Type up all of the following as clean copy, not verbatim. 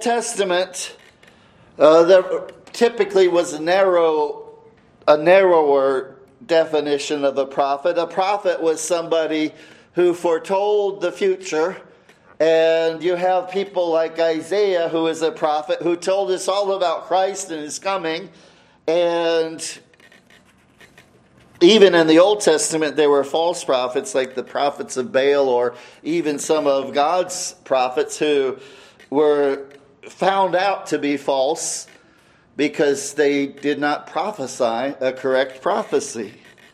Testament, there typically was a narrower definition of a prophet. A prophet was somebody who foretold the future. And you have people like Isaiah, who is a prophet, who told us all about Christ and his coming. And even in the Old Testament, there were false prophets like the prophets of Baal, or even some of God's prophets who were found out to be false because they did not prophesy a correct prophecy.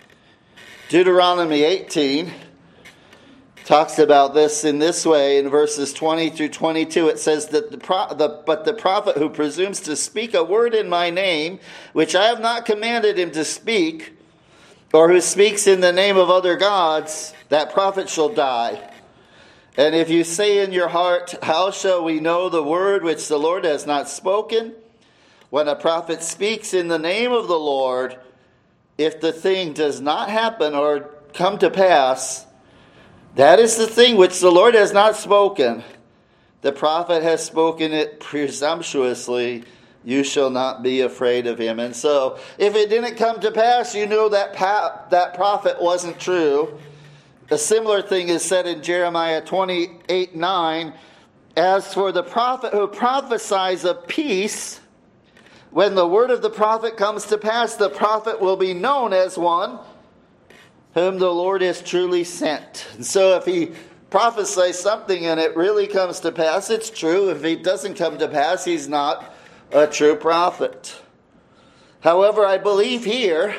Deuteronomy 18 talks about this in this way in verses 20 through 22. It says that but the prophet who presumes to speak a word in my name, which I have not commanded him to speak, or who speaks in the name of other gods, that prophet shall die. And if you say in your heart, how shall we know the word which the Lord has not spoken? When a prophet speaks in the name of the Lord, if the thing does not happen or come to pass, that is the thing which the Lord has not spoken. The prophet has spoken it presumptuously. You shall not be afraid of him. And so, if it didn't come to pass, you know that prophet wasn't true. A similar thing is said in Jeremiah 28:9. As for the prophet who prophesies of peace, when the word of the prophet comes to pass, the prophet will be known as one whom the Lord has truly sent. And so if he prophesies something and it really comes to pass, it's true. If it doesn't come to pass, he's not a true prophet. However, I believe here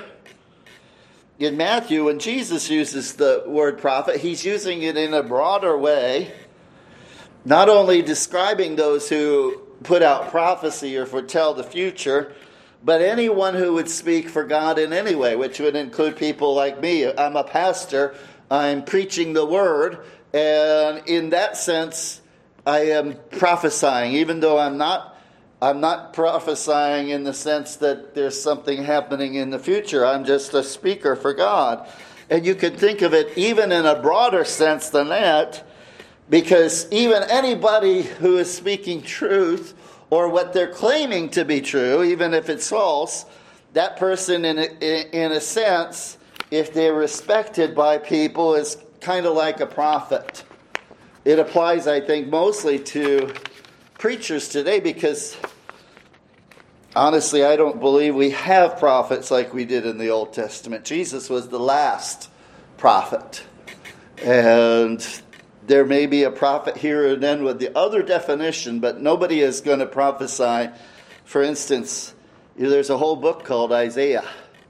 in Matthew, when Jesus uses the word prophet, he's using it in a broader way, not only describing those who put out prophecy or foretell the future, but anyone who would speak for God in any way, which would include people like me. I'm a pastor. I'm preaching the word. And in that sense, I am prophesying, even though I'm not prophesying in the sense that there's something happening in the future. I'm just a speaker for God. And you can think of it even in a broader sense than that, because even anybody who is speaking truth, or what they're claiming to be true, even if it's false, that person, in a sense, if they're respected by people, is kind of like a prophet. It applies, I think, mostly to preachers today, because honestly, I don't believe we have prophets like we did in the Old Testament. Jesus was the last prophet. And there may be a prophet here and then with the other definition, but nobody is going to prophesy. For instance, there's a whole book called Isaiah.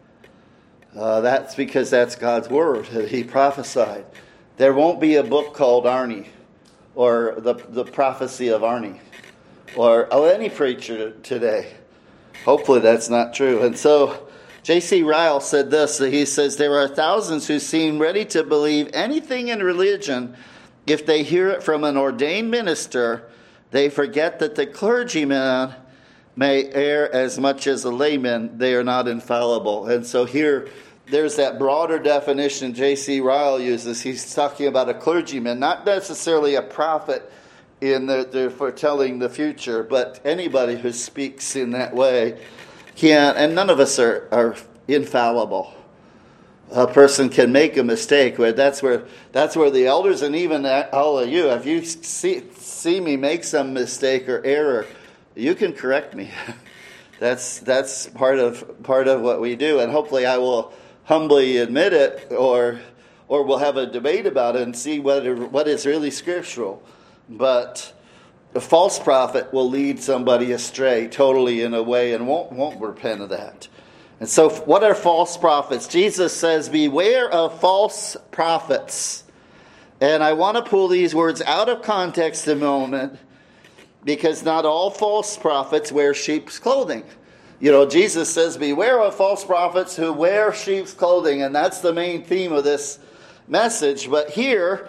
That's because that's God's word that he prophesied. There won't be a book called Arnie, or the prophecy of Arnie, or any preacher today. Hopefully that's not true. And so J.C. Ryle said this. He says, there are thousands who seem ready to believe anything in religion. If they hear it from an ordained minister, they forget that the clergyman may err as much as a layman. They are not infallible. And so here, there's that broader definition J.C. Ryle uses. He's talking about a clergyman, not necessarily a prophet in the foretelling the future, but anybody who speaks in that way can. And none of us are infallible. A person can make a mistake. That's where the elders, and even all of you, if you see me make some mistake or error, you can correct me. That's part of what we do, and hopefully I will humbly admit it, or we'll have a debate about it and see what is really scriptural. But a false prophet will lead somebody astray totally in a way and won't repent of that. And so what are false prophets? Jesus says, beware of false prophets. And I want to pull these words out of context a moment, because not all false prophets wear sheep's clothing. Jesus says, beware of false prophets who wear sheep's clothing. And that's the main theme of this message. But here,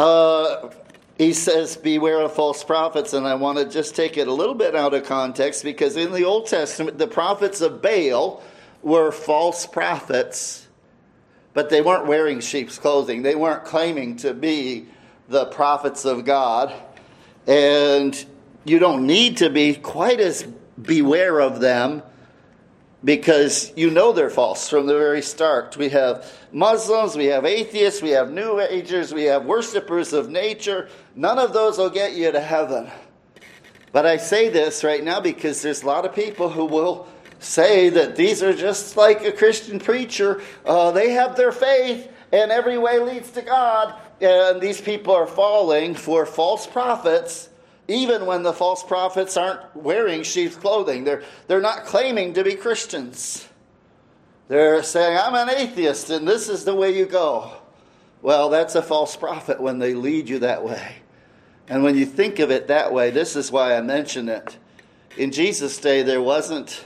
he says, beware of false prophets. And I want to just take it a little bit out of context, because in the Old Testament, the prophets of Baal were false prophets, but they weren't wearing sheep's clothing. They weren't claiming to be the prophets of God. And you don't need to be quite as beware of them, because you know they're false from the very start. We have Muslims, we have atheists, we have New Agers, we have worshipers of nature. None of those will get you to heaven. But I say this right now because there's a lot of people who will say that these are just like a Christian preacher. They have their faith and every way leads to God. And these people are falling for false prophets, even when the false prophets aren't wearing sheep's clothing. They're not claiming to be Christians. They're saying, I'm an atheist and this is the way you go. Well, that's a false prophet when they lead you that way. And when you think of it that way, this is why I mention it. In Jesus' day, there wasn't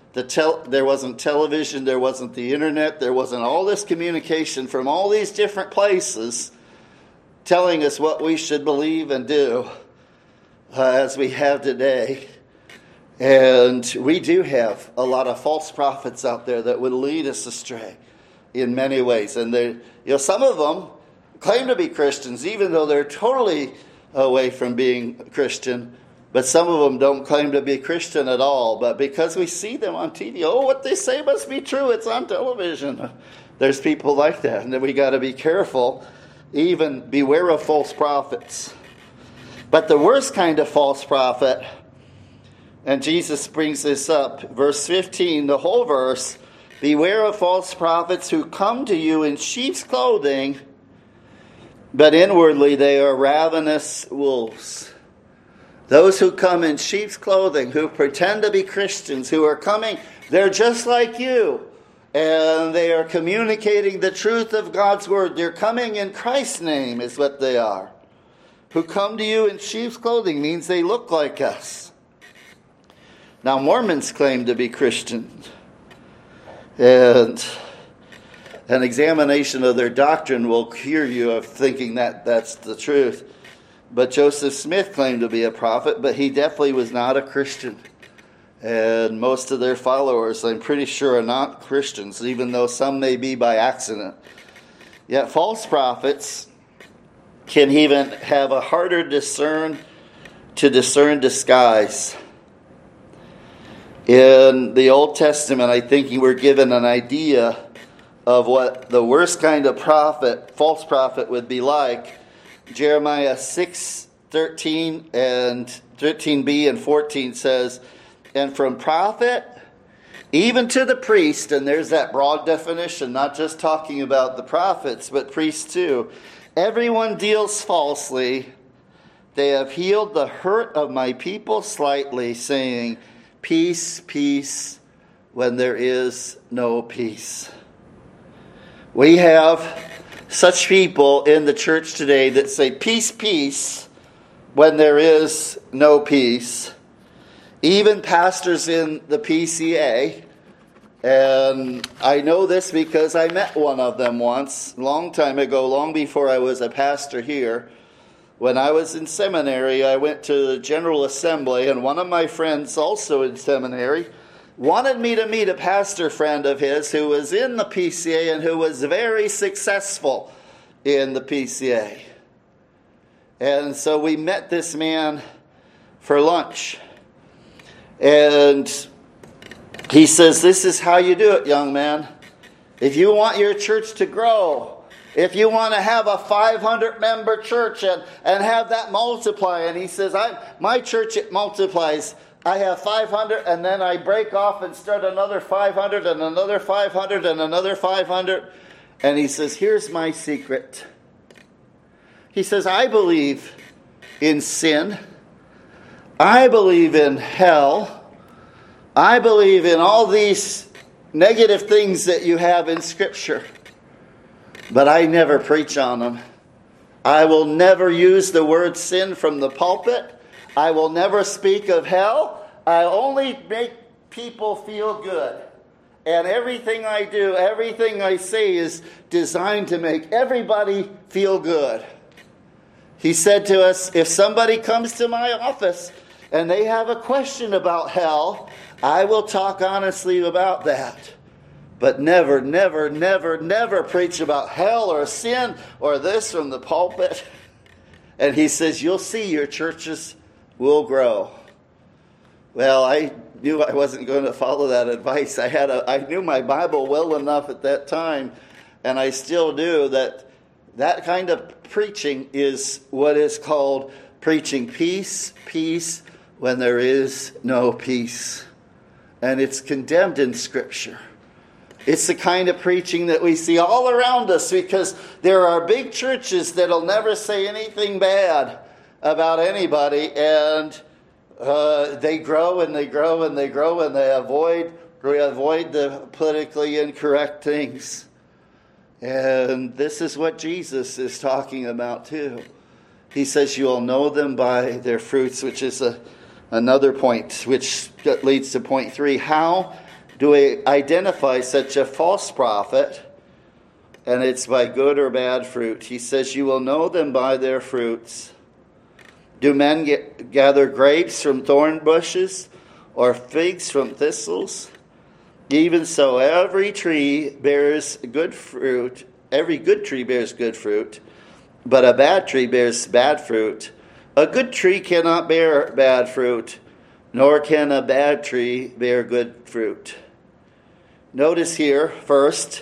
television, there wasn't the internet, there wasn't all this communication from all these different places telling us what we should believe and do as we have today. And we do have a lot of false prophets out there that would lead us astray in many ways. And some of them claim to be Christians, even though they're totally away from being Christian. But some of them don't claim to be Christian at all. But because we see them on TV, what they say must be true. It's on television. There's people like that. And then we got to be careful. Even beware of false prophets. But the worst kind of false prophet, and Jesus brings this up, verse 15, the whole verse, beware of false prophets who come to you in sheep's clothing, but inwardly they are ravenous wolves. Those who come in sheep's clothing, who pretend to be Christians, who are coming, they're just like you. And they are communicating the truth of God's word. They're coming in Christ's name is what they are. Who come to you in sheep's clothing means they look like us. Now, Mormons claim to be Christians. And an examination of their doctrine will cure you of thinking that that's the truth. But Joseph Smith claimed to be a prophet, but he definitely was not a Christian. And most of their followers, I'm pretty sure, are not Christians, even though some may be by accident. Yet false prophets can even have a harder to discern disguise. In the Old Testament, I think you were given an idea of what the worst kind of prophet, false prophet, would be like. Jeremiah 6:13 and 13b and 14 says, and from prophet even to the priest, and there's that broad definition, not just talking about the prophets, but priests too. Everyone deals falsely. They have healed the hurt of my people slightly, saying, peace, peace, when there is no peace. We have such people in the church today that say, peace, peace, when there is no peace. Even pastors in the PCA, and I know this because I met one of them once, a long time ago, long before I was a pastor here. When I was in seminary, I went to the General Assembly, and one of my friends, also in seminary, wanted me to meet a pastor friend of his who was in the PCA and who was very successful in the PCA. And so we met this man for lunch. And he says, this is how you do it, young man. If you want your church to grow, if you want to have a 500-member church and have that multiply, and he says, my church, it multiplies. I have 500, and then I break off and start another 500 and another 500 and another 500. And he says, here's my secret. He says, I believe in sin. I believe in hell. I believe in all these negative things that you have in Scripture. But I never preach on them. I will never use the word sin from the pulpit. I will never speak of hell. I only make people feel good. And everything I do, everything I say is designed to make everybody feel good. He said to us, if somebody comes to my office and they have a question about hell, I will talk honestly about that. But never, never, never, never preach about hell or sin or this from the pulpit. And he says, you'll see your churches will grow. Well, I knew I wasn't going to follow that advice. I knew my Bible well enough at that time, and I still do, that kind of preaching is what is called preaching peace when there is no peace. And it's condemned in Scripture. It's the kind of preaching that we see all around us, because there are big churches that'll never say anything bad about anybody, and they grow and they grow and they grow, and they avoid the politically incorrect things. And this is what Jesus is talking about too. He says you'll know them by their fruits, which is another point, which leads to point 3. How do we identify such a false prophet? And it's by good or bad fruit. He says you will know them by their fruits. Do men gather grapes from thorn bushes or figs from thistles? Even so, every tree bears good fruit. Every good tree bears good fruit, but a bad tree bears bad fruit. A good tree cannot bear bad fruit, nor can a bad tree bear good fruit. Notice here, first,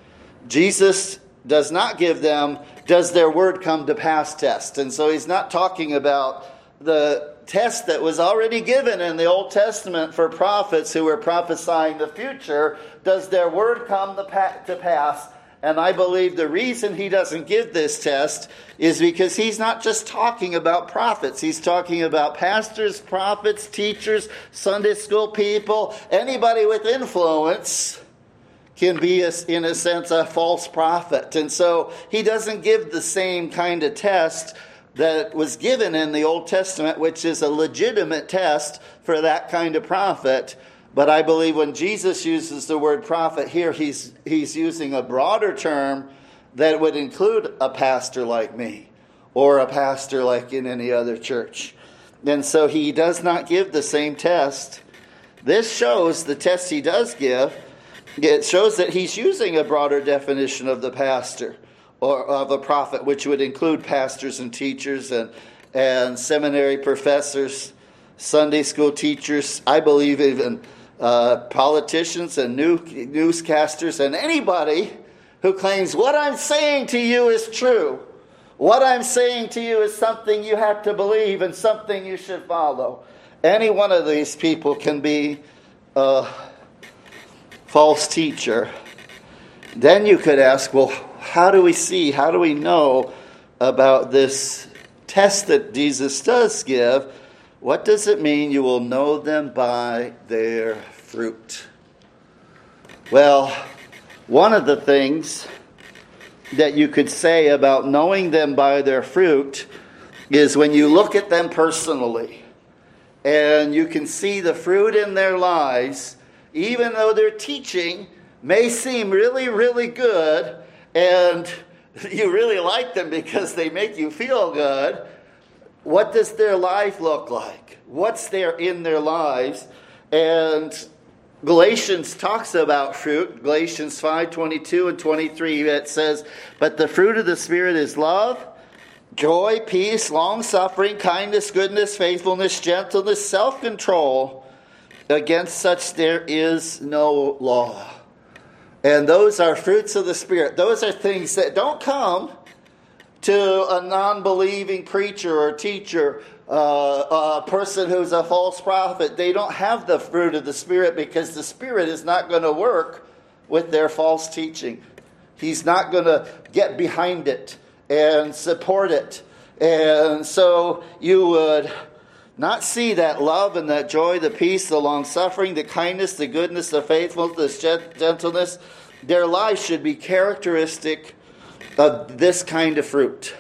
Jesus does not give them, does their word come to pass test. And so he's not talking about the test that was already given in the Old Testament for prophets who were prophesying the future. Does their word come to pass? And I believe the reason he doesn't give this test is because he's not just talking about prophets. He's talking about pastors, prophets, teachers, Sunday school people. Anybody with influence can be, in a sense, a false prophet. And so he doesn't give the same kind of test that was given in the Old Testament, which is a legitimate test for that kind of prophet. But I believe when Jesus uses the word prophet here, he's using a broader term that would include a pastor like me or a pastor like in any other church. And so he does not give the same test. This shows the test he does give. It shows that he's using a broader definition of the pastor or of a prophet, which would include pastors and teachers and seminary professors, Sunday school teachers, I believe even politicians and newscasters, and anybody who claims what I'm saying to you is true. What I'm saying to you is something you have to believe and something you should follow. Any one of these people can be a false teacher. Then you could ask, well, how do we know about this test that Jesus does give? What does it mean you will know them by their fruit? Well, one of the things that you could say about knowing them by their fruit is when you look at them personally and you can see the fruit in their lives, even though their teaching may seem really, really good and you really like them because they make you feel good. What does their life look like? What's there in their lives? And Galatians talks about fruit. Galatians 5:22 and 23, it says, but the fruit of the Spirit is love, joy, peace, long-suffering, kindness, goodness, faithfulness, gentleness, self-control. Against such there is no law. And those are fruits of the Spirit. Those are things that don't come to a non-believing preacher or teacher, a person who's a false prophet. They don't have the fruit of the Spirit because the Spirit is not going to work with their false teaching. He's not going to get behind it and support it. And so you would not see that love and that joy, the peace, the long-suffering, the kindness, the goodness, the faithfulness, the gentleness. Their lives should be characteristic of this kind of fruit.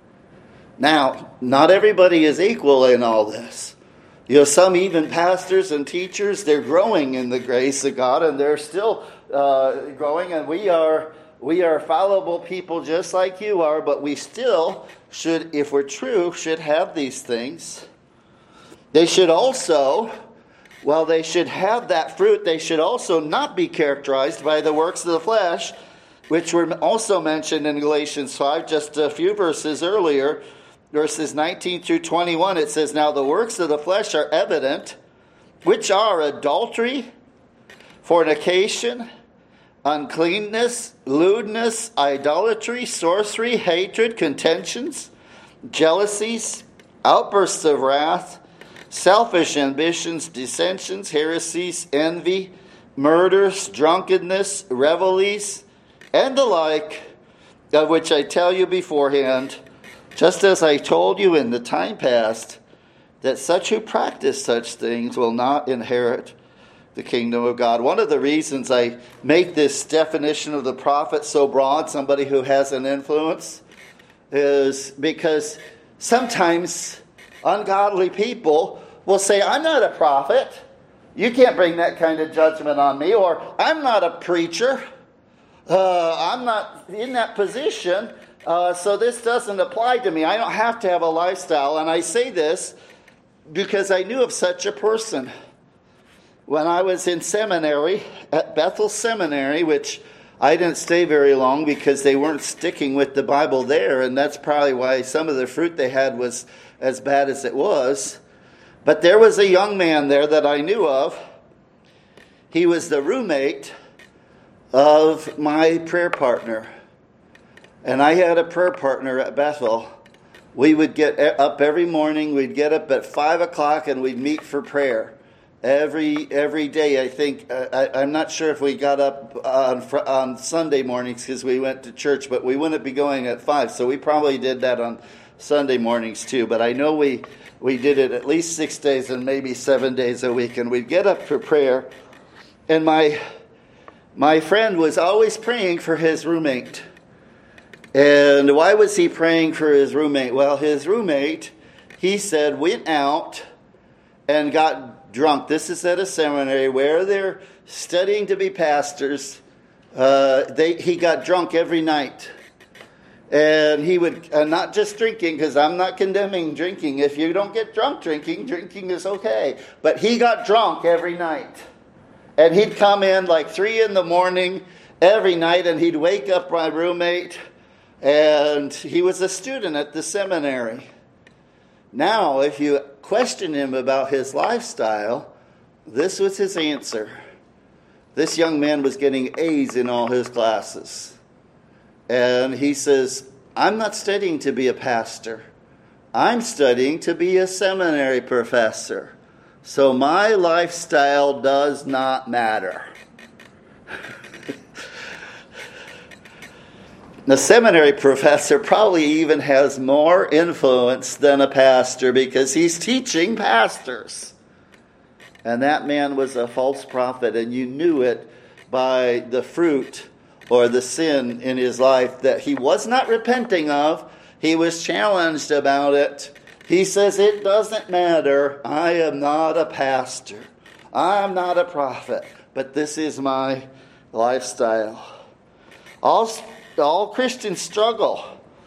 Now, not everybody is equal in all this. Some even pastors and teachers, they're growing in the grace of God, and they're still growing, and we are fallible people just like you are, but we still should, if we're true, should have these things. They should also, while they should have that fruit, they should also not be characterized by the works of the flesh, which were also mentioned in Galatians 5, just a few verses earlier. verses 19 through 21, it says, "Now the works of the flesh are evident, which are adultery, fornication, uncleanness, lewdness, idolatry, sorcery, hatred, contentions, jealousies, outbursts of wrath, selfish ambitions, dissensions, heresies, envy, murders, drunkenness, revelries, and the like, of which I tell you beforehand, just as I told you in the time past, that such who practice such things will not inherit the kingdom of God." One of the reasons I make this definition of the prophet so broad, somebody who has an influence, is because sometimes ungodly people will say, "I'm not a prophet. You can't bring that kind of judgment on me," or "I'm not a preacher. I'm not in that position, so this doesn't apply to me. I don't have to have a lifestyle." And I say this because I knew of such a person. When I was in seminary, at Bethel Seminary, which I didn't stay very long because they weren't sticking with the Bible there, and that's probably why some of the fruit they had was as bad as it was. But there was a young man there that I knew of. He was the roommate of my prayer partner. And I had a prayer partner at Bethel. We would get up every morning. We'd get up at 5 o'clock and we'd meet for prayer. Every day, I think. I'm not sure if we got up on Sunday mornings because we went to church, but we wouldn't be going at 5. So we probably did that on Sunday mornings too. But I know we did it at least 6 days and maybe 7 days a week. And we'd get up for prayer. And my friend was always praying for his roommate. And why was he praying for his roommate? Well, his roommate, he said, went out and got drunk. This is at a seminary where they're studying to be pastors. He got drunk every night. And he would, not just drinking, because I'm not condemning drinking. If you don't get drunk drinking is okay. But he got drunk every night. And he'd come in like 3 a.m. every night, and he'd wake up my roommate, and he was a student at the seminary. Now, if you question him about his lifestyle, this was his answer. This young man was getting A's in all his classes. And he says, "I'm not studying to be a pastor. I'm studying to be a seminary professor. So my lifestyle does not matter." The seminary professor probably even has more influence than a pastor because he's teaching pastors. And that man was a false prophet, and you knew it by the fruit or the sin in his life that he was not repenting of. He was challenged about it. He says, "It doesn't matter. I am not a pastor. I am not a prophet. But this is my lifestyle." All Christians struggle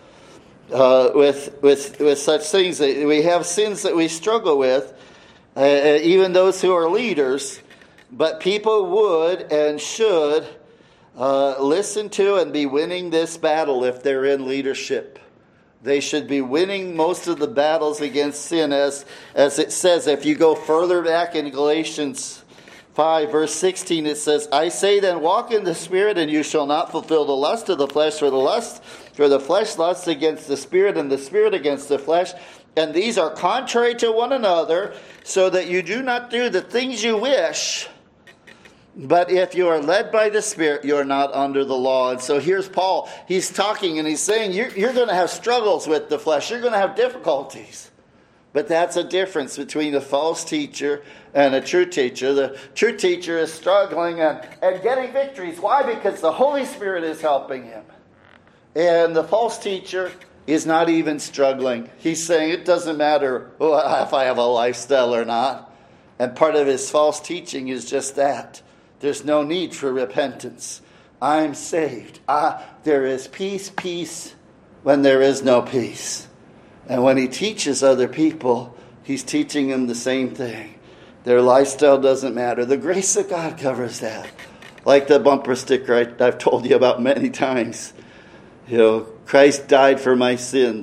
with such things. We have sins that we struggle with, even those who are leaders. But people would and should listen to and be winning this battle if they're in leadership. They should be winning most of the battles against sin, as it says. If you go further back in Galatians 5, verse 16, it says, "I say then, walk in the Spirit, and you shall not fulfill the lust of the flesh, for the flesh lusts against the Spirit, and the Spirit against the flesh. And these are contrary to one another, so that you do not do the things you wish. But if you are led by the Spirit, you are not under the law." And so here's Paul. He's talking and he's saying, you're going to have struggles with the flesh. You're going to have difficulties. But that's a difference between a false teacher and a true teacher. The true teacher is struggling and getting victories. Why? Because the Holy Spirit is helping him. And the false teacher is not even struggling. He's saying it doesn't matter if I have a lifestyle or not. And part of his false teaching is just that. There's no need for repentance. I'm saved. There is peace when there is no peace. And when he teaches other people, he's teaching them the same thing. Their lifestyle doesn't matter. The grace of God covers that. Like the bumper sticker I've told you about many times. Christ died for my sins.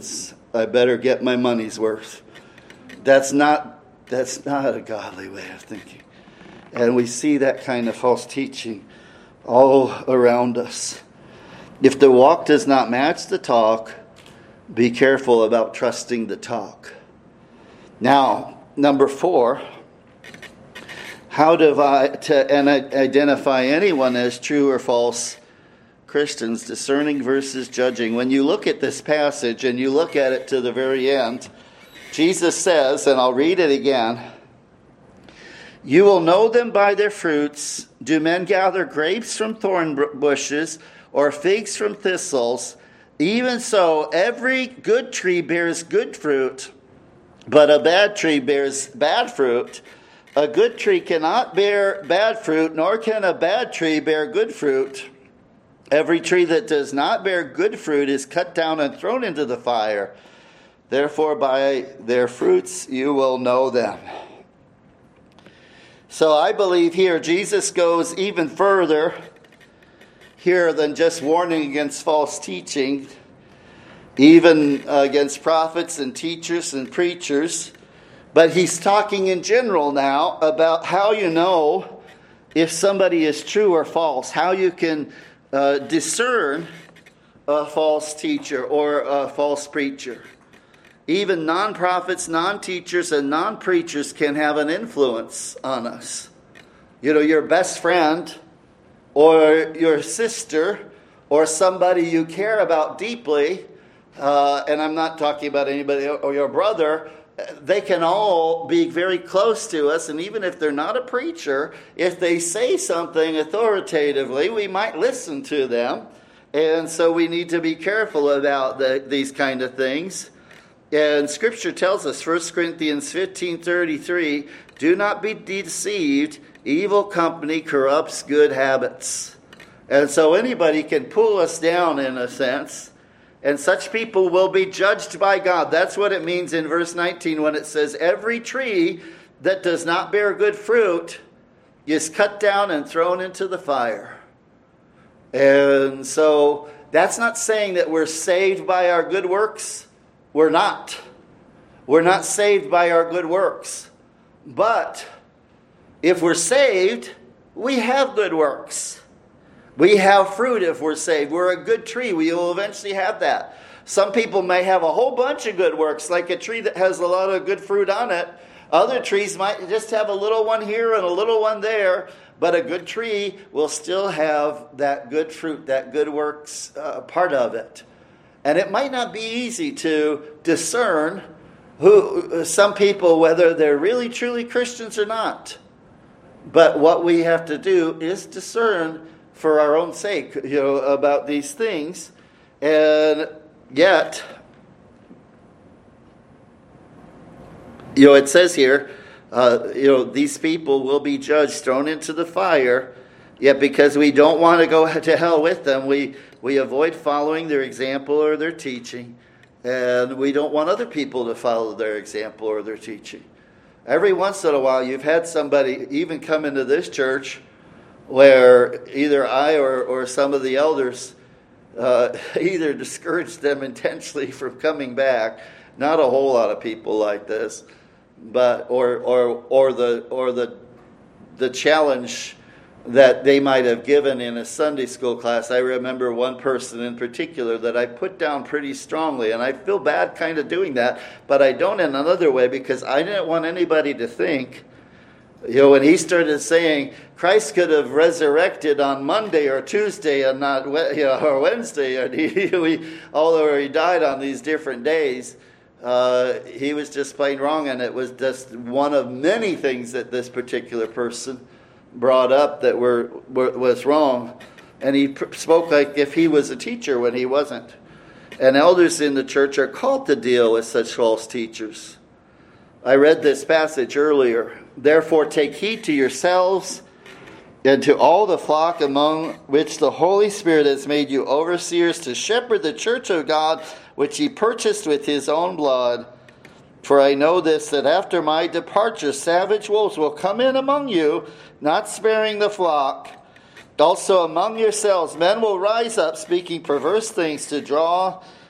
I better get my money's worth. That's not a godly way of thinking. And we see that kind of false teaching all around us. If the walk does not match the talk, be careful about trusting the talk. Now, number 4, how to identify anyone as true or false Christians, discerning versus judging. When you look at this passage and you look at it to the very end, Jesus says, and I'll read it again, "You will know them by their fruits. Do men gather grapes from thorn bushes or figs from thistles? Even so, every good tree bears good fruit, but a bad tree bears bad fruit. A good tree cannot bear bad fruit, nor can a bad tree bear good fruit. Every tree that does not bear good fruit is cut down and thrown into the fire. Therefore, by their fruits you will know them." So I believe here Jesus goes even further here than just warning against false teaching, even against prophets and teachers and preachers. But he's talking in general now about how you know if somebody is true or false, how you can discern a false teacher or a false preacher. Even non-prophets, non-teachers, and non-preachers can have an influence on us. You know, your best friend or your sister or somebody you care about deeply, and I'm not talking about anybody, or your brother, they can all be very close to us, and even if they're not a preacher, if they say something authoritatively, we might listen to them. And so we need to be careful about these kind of things. And Scripture tells us, 1 Corinthians 15:33, "Do not be deceived. Evil company corrupts good habits." And so anybody can pull us down in a sense. And such people will be judged by God. That's what it means in verse 19 when it says, "Every tree that does not bear good fruit is cut down and thrown into the fire." And so that's not saying that we're saved by our good works. We're not. We're not saved by our good works. But if we're saved, we have good works. We have fruit if we're saved. We're a good tree. We will eventually have that. Some people may have a whole bunch of good works, like a tree that has a lot of good fruit on it. Other trees might just have a little one here and a little one there. But a good tree will still have that good fruit, that good works part of it. And it might not be easy to discern some people, whether they're really truly Christians or not. But what we have to do is discern for our own sake, about these things. And yet, it says here, these people will be judged, thrown into the fire. Yet because we don't want to go to hell with them, we avoid following their example or their teaching. And we don't want other people to follow their example or their teaching. Every once in a while, you've had somebody even come into this church where either I or some of the elders either discouraged them intentionally from coming back. Not a whole lot of people like this, but or the challenge that they might have given in a Sunday school class. I remember one person in particular that I put down pretty strongly, and I feel bad kind of doing that, but I don't in another way, because I didn't want anybody to think, when he started saying Christ could have resurrected on Monday or Tuesday and not or Wednesday, and although he died on these different days, he was just plain wrong, and it was just one of many things that this particular person brought up that was wrong. And he spoke like if he was a teacher when he wasn't. And elders in the church are called to deal with such false teachers. I read this passage earlier. "Therefore take heed to yourselves and to all the flock among which the Holy Spirit has made you overseers to shepherd the church of God, which he purchased with his own blood. For I know this, that after my departure savage wolves will come in among you, not sparing the flock. Also among yourselves men will rise up, speaking perverse things to draw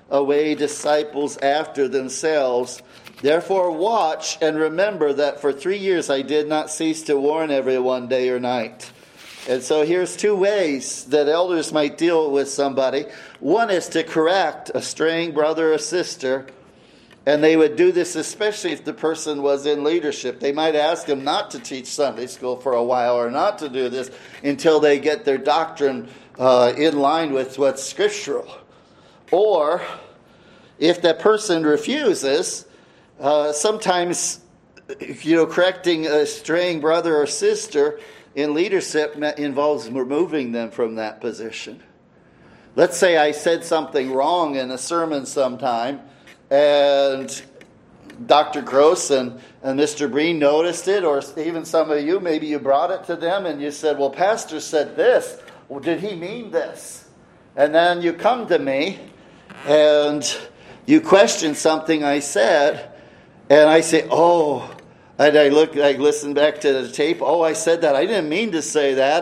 away disciples after themselves. Therefore watch and remember that for 3 years I did not cease to warn everyone day or night. And so here's two ways that elders might deal with somebody. One is to correct a straying brother or sister. And they would do this especially if the person was in leadership. They might ask them not to teach Sunday school for a while or not to do this until they get their doctrine in line with what's scriptural. Or if that person refuses, sometimes correcting a straying brother or sister in leadership involves removing them from that position. Let's say I said something wrong in a sermon sometime, and Dr. Gross and Mr. Breen noticed it, or even some of you, maybe you brought it to them and you said, well, Pastor said this. Well, did he mean this? And then you come to me and you question something I said, and I say, oh, and I listen back to the tape. Oh, I said that. I didn't mean to say that,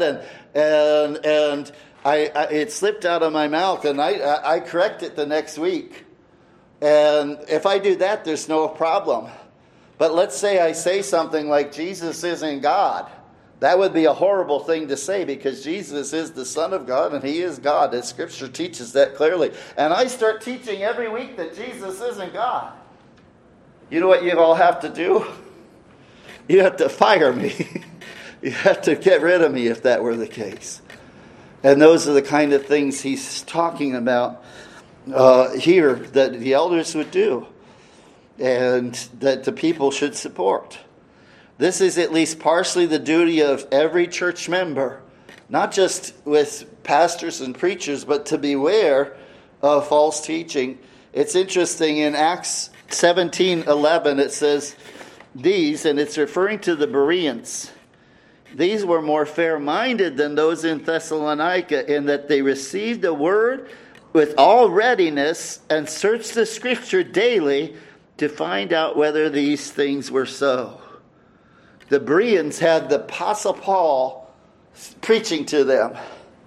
and it slipped out of my mouth, and I correct it the next week. And if I do that, there's no problem. But let's say I say something like Jesus isn't God. That would be a horrible thing to say, because Jesus is the Son of God and He is God. And Scripture teaches that clearly. And I start teaching every week that Jesus isn't God. You know what you all have to do? You have to fire me. You have to get rid of me if that were the case. And those are the kind of things he's talking about here that the elders would do and that the people should support. This is at least partially the duty of every church member, not just with pastors and preachers, but to beware of false teaching. It's interesting, in Acts 17:11 it says these, and it's referring to the Bereans. These were more fair-minded than those in Thessalonica, in that they received the word with all readiness and searched the Scripture daily to find out whether these things were so. The Bereans had the Apostle Paul preaching to them.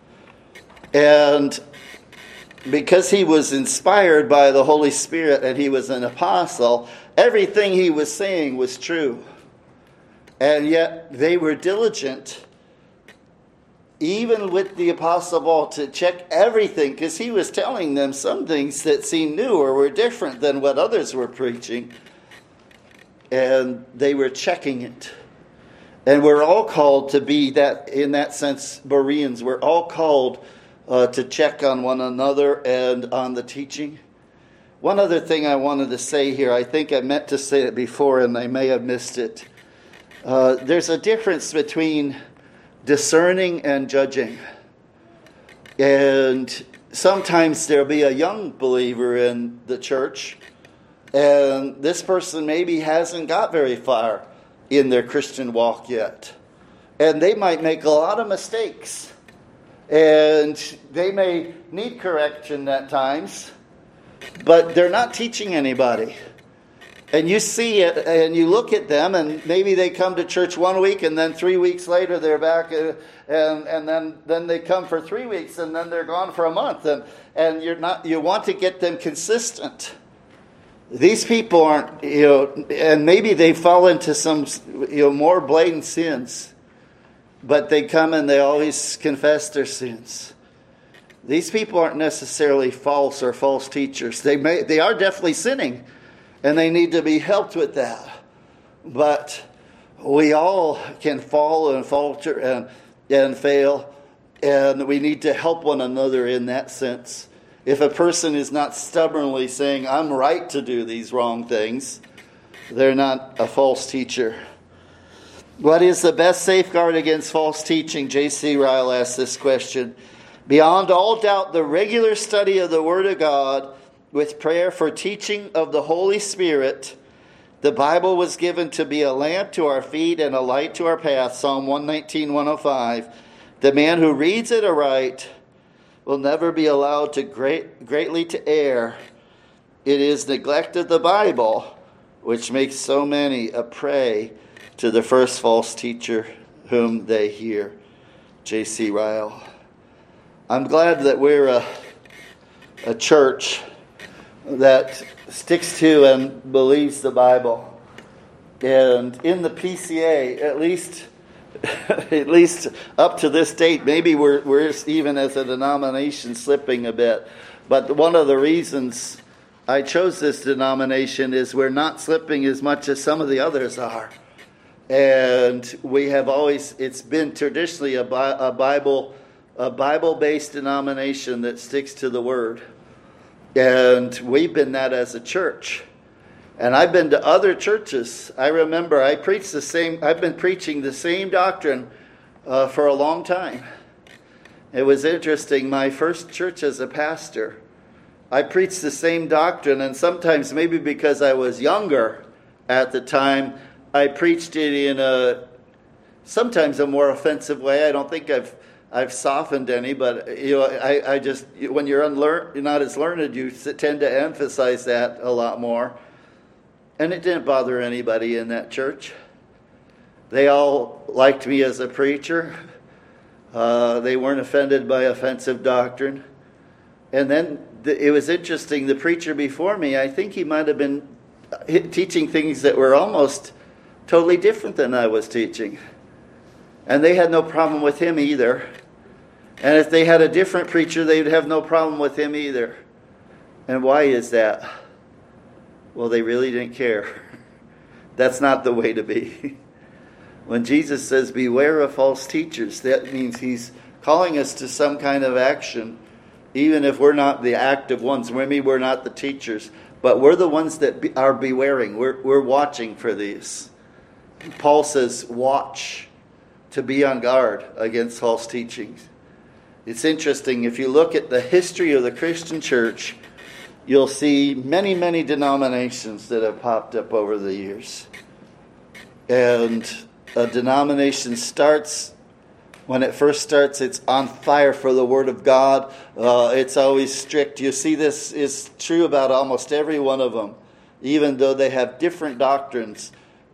And because he was inspired by the Holy Spirit and he was an apostle, everything he was saying was true. And yet they were diligent, even with the Apostle Paul, to check everything, because he was telling them some things that seemed new or were different than what others were preaching. And they were checking it. And we're all called to be that, in that sense, Bereans. We're all called to check on one another and on the teaching. One other thing I wanted to say here, I think I meant to say it before and I may have missed it. There's a difference between discerning and judging. And sometimes there'll be a young believer in the church, and this person maybe hasn't got very far in their Christian walk yet. And they might make a lot of mistakes. And they may need correction at times, but they're not teaching anybody. And you see it, and you look at them, and maybe they come to church 1 week, and then 3 weeks later they're back, and then they come for 3 weeks, and then they're gone for a month, and you want to get them consistent. These people aren't, and maybe they fall into some, more blatant sins, but they come and they always confess their sins. These people aren't necessarily false or false teachers. They are definitely sinning. And they need to be helped with that. But we all can fall and falter and fail. And we need to help one another in that sense. If a person is not stubbornly saying, I'm right to do these wrong things, they're not a false teacher. What is the best safeguard against false teaching? J.C. Ryle asked this question. Beyond all doubt, the regular study of the Word of God with prayer for teaching of the Holy Spirit. The Bible was given to be a lamp to our feet and a light to our path. Psalm 119, 105. The man who reads it aright will never be allowed to greatly to err. It is neglect of the Bible which makes so many a prey to the first false teacher whom they hear. J.C. Ryle. I'm glad that we're a church that sticks to and believes the Bible. And in the PCA, at least up to this date, maybe we're even as a denomination slipping a bit. But one of the reasons I chose this denomination is we're not slipping as much as some of the others are. And we have always, it's been traditionally a Bible-based denomination that sticks to the Word. And we've been that as a church. And I've been to other churches. I remember I've been preaching the same doctrine for a long time. It was interesting. My first church as a pastor, I preached the same doctrine, and sometimes maybe because I was younger at the time, I preached it in sometimes a more offensive way. I don't think I've softened any, but I just, when you're not as learned, you tend to emphasize that a lot more. And it didn't bother anybody in that church. They all liked me as a preacher. They weren't offended by offensive doctrine. And then it was interesting, the preacher before me, I think he might have been teaching things that were almost totally different than I was teaching. And they had no problem with him either. And if they had a different preacher, they would have no problem with him either. And why is that? Well, they really didn't care. That's not the way to be. When Jesus says, beware of false teachers, that means he's calling us to some kind of action, even if we're not the active ones. Maybe we're not the teachers, but we're the ones that are bewaring. We're watching for these. Paul says, watch, to be on guard against false teachings. It's interesting, if you look at the history of the Christian church, you'll see many, many denominations that have popped up over the years. And a denomination starts, when it first starts, it's on fire for the Word of God. It's always strict. You see, this is true about almost every one of them. Even though they have different doctrines,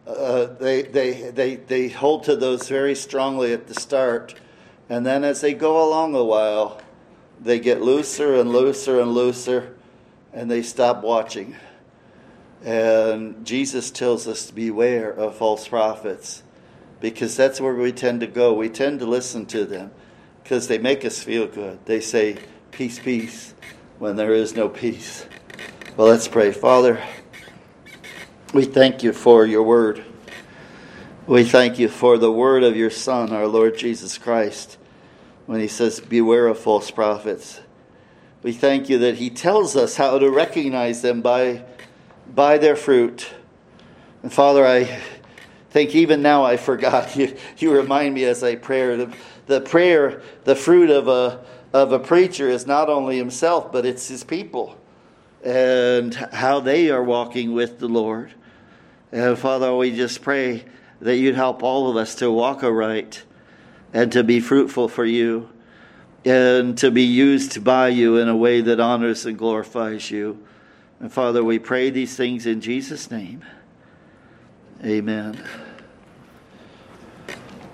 they hold to those very strongly at the start. And then as they go along a while, they get looser and looser and looser, and they stop watching. And Jesus tells us to beware of false prophets, because that's where we tend to go. We tend to listen to them because they make us feel good. They say, peace, peace, when there is no peace. Well, let's pray. Father, we thank you for your word. We thank you for the word of your Son, our Lord Jesus Christ, when he says, beware of false prophets. We thank you that he tells us how to recognize them by their fruit. And Father, I think even now I forgot. You remind me as I pray. The fruit of a preacher is not only himself, but it's his people and how they are walking with the Lord. And Father, we just pray that you'd help all of us to walk aright and to be fruitful for you and to be used by you in a way that honors and glorifies you. And Father, we pray these things in Jesus' name. Amen.